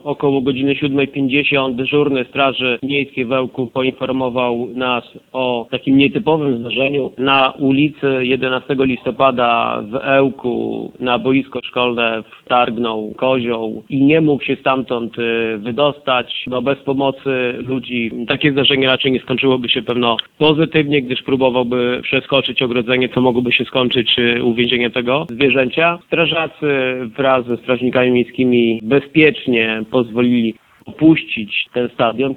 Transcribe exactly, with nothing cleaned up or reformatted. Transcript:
Około godziny siódmej pięćdziesiąt dyżurny Straży Miejskiej w Ełku poinformował nas o takim nietypowym zdarzeniu. Na ulicy jedenastego listopada w Ełku na boisko szkolne wtargnął kozioł i nie mógł się stamtąd y, wydostać. No, bez pomocy ludzi takie zdarzenie raczej nie skończyłoby się pewno pozytywnie, gdyż próbowałby przeskoczyć ogrodzenie, co mogłoby się skończyć y, uwięzieniem tego zwierzęcia. Strażacy wraz ze strażnikami miejskimi bezpiecznie pozwolili opuścić ten stadion.